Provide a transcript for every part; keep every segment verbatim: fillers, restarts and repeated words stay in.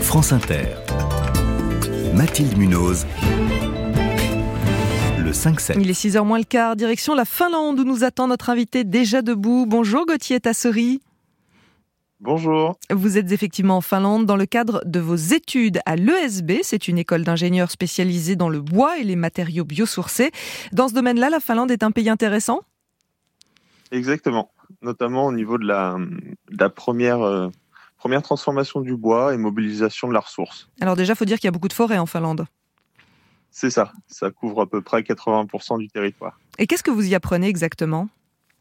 France Inter. Mathilde Munoz. Le cinq sept. Il est six heures moins le quart, direction la Finlande où nous attend notre invité déjà debout. Bonjour Gauthier Tasseri. Bonjour. Vous êtes effectivement en Finlande dans le cadre de vos études à l'E S B. C'est une école d'ingénieurs spécialisée dans le bois et les matériaux biosourcés. Dans ce domaine-là, la Finlande est un pays intéressant ? Exactement. Notamment au niveau de la, de la première, euh, première transformation du bois et mobilisation de la ressource. Alors déjà, il faut dire qu'il y a beaucoup de forêts en Finlande. C'est ça. Ça couvre à peu près quatre-vingts pour cent du territoire. Et qu'est-ce que vous y apprenez exactement ?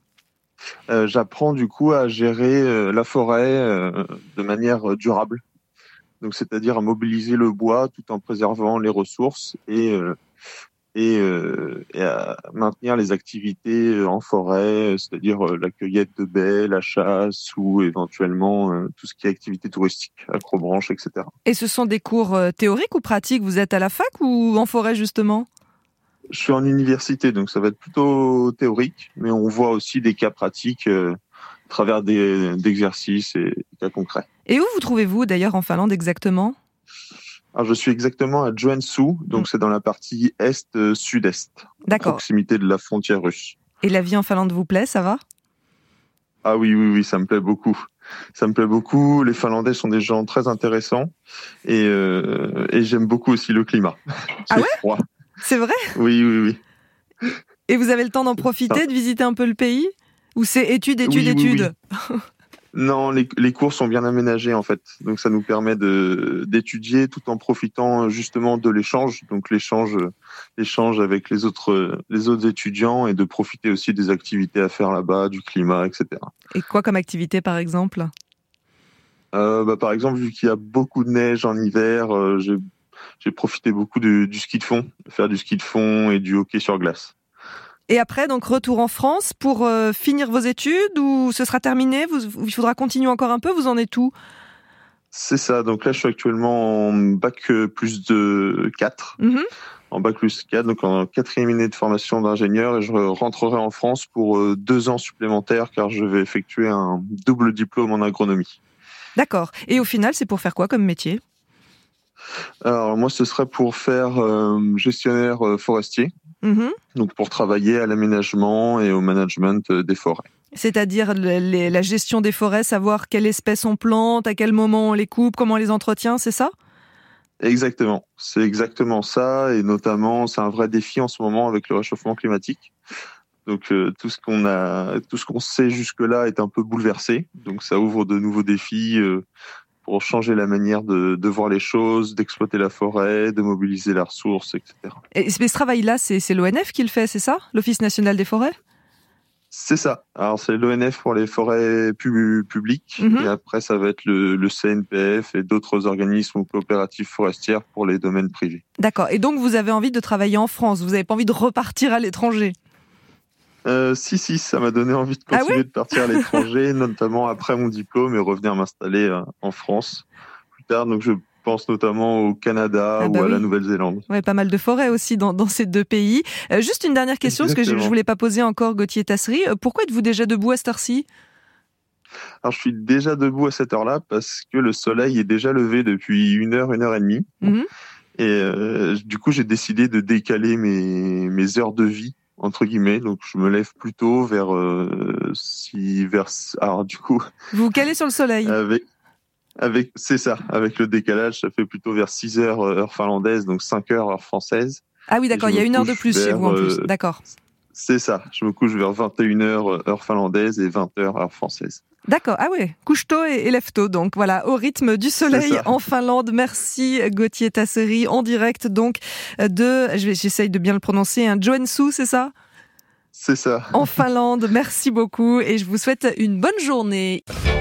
Euh, j'apprends du coup à gérer euh, la forêt euh, de manière durable. Donc, c'est-à-dire à mobiliser le bois tout en préservant les ressources et, euh, et, euh, et à maintenir les activités en forêt, c'est-à-dire euh, la cueillette de baies, la chasse ou éventuellement euh, tout ce qui est activité touristique, acrobranche, et cetera. Et ce sont des cours théoriques ou pratiques ? Vous êtes à la fac ou en forêt justement ? Je suis en université, donc ça va être plutôt théorique, mais on voit aussi des cas pratiques euh, à travers des, des exercices et des cas concrets. Et où vous trouvez-vous d'ailleurs en Finlande exactement ? Alors, je suis exactement à Joensuu, donc mmh. c'est dans la partie est-sud-est, D'accord. à proximité de la frontière russe. Et la vie en Finlande vous plaît, ça va ? Ah oui, oui, oui, ça me plaît beaucoup. Ça me plaît beaucoup. Les Finlandais sont des gens très intéressants et, euh, et j'aime beaucoup aussi le climat. Ah c'est ouais ? froid. C'est vrai ? Oui, oui, oui. Et vous avez le temps d'en profiter, de visiter un peu le pays ? Ou c'est études, études, oui, études ? oui, oui. Non, les, les cours sont bien aménagés en fait. Donc ça nous permet de, d'étudier tout en profitant justement de l'échange. Donc l'échange, l'échange avec les autres, les autres étudiants et de profiter aussi des activités à faire là-bas, du climat, et cetera. Et quoi comme activité par exemple ? euh, bah, Par exemple, vu qu'il y a beaucoup de neige en hiver, euh, j'ai J'ai profité beaucoup du, du ski de fond, de faire du ski de fond et du hockey sur glace. Et après, donc retour en France pour euh, finir vos études ou ce sera terminé ? vous, Il faudra continuer encore un peu, vous en êtes où ? C'est ça, donc là je suis actuellement en bac plus de quatre, mm-hmm. en bac plus quatre, donc en quatrième année de formation d'ingénieur et je rentrerai en France pour euh, deux ans supplémentaires car je vais effectuer un double diplôme en agronomie. D'accord, et au final c'est pour faire quoi comme métier ? Alors moi ce serait pour faire euh, gestionnaire euh, forestier, mmh. donc pour travailler à l'aménagement et au management euh, des forêts. C'est-à-dire les, les, la gestion des forêts, savoir quelle espèce on plante, à quel moment on les coupe, comment on les entretient, c'est ça ? Exactement, c'est exactement ça et notamment c'est un vrai défi en ce moment avec le réchauffement climatique. Donc euh, tout ce qu'on a, tout ce qu'on sait jusque-là est un peu bouleversé, donc ça ouvre de nouveaux défis. Euh, pour changer la manière de, de voir les choses, d'exploiter la forêt, de mobiliser la ressource, et cetera. Et ce travail-là, c'est, c'est l'O N F qui le fait, c'est ça ? L'Office national des forêts ? C'est ça. Alors, c'est l'O N F pour les forêts pub- publiques, mm-hmm. et après, ça va être le, le C N P F et d'autres organismes ou coopératives forestières pour les domaines privés. D'accord. Et donc, vous avez envie de travailler en France, vous n'avez pas envie de repartir à l'étranger ? Euh, si, si, ça m'a donné envie de continuer ah ouais de partir à l'étranger, notamment après mon diplôme et revenir m'installer euh, en France plus tard. Donc, je pense notamment au Canada ah bah ou à oui. la Nouvelle-Zélande. Ouais, pas mal de forêts aussi dans, dans ces deux pays. Euh, juste une dernière question, Exactement. Parce que je ne voulais pas poser encore Gauthier Tasseri. Euh, pourquoi êtes-vous déjà debout à cette heure-ci ? Alors, je suis déjà debout à cette heure-là parce que le soleil est déjà levé depuis une heure, une heure et demie. Mm-hmm. Et euh, du coup, j'ai décidé de décaler mes, mes heures de vie entre guillemets, donc je me lève plutôt vers euh, si vers alors du coup vous vous calez sur le soleil avec avec c'est ça avec le décalage ça fait plutôt vers six heures heure finlandaise donc cinq heures heure française. Ah oui d'accord, il y a une heure de plus vers, chez vous en plus. D'accord. C'est ça, je me couche vers vingt et une heures heure finlandaise et vingt heures heure française. D'accord, ah ouais, couche tôt et, et lève tôt, donc voilà, au rythme du soleil en Finlande. Merci Gauthier Tasseri, en direct donc de, j'essaye de bien le prononcer, hein, Joensuu, c'est ça ? C'est ça. En Finlande, merci beaucoup et je vous souhaite une bonne journée.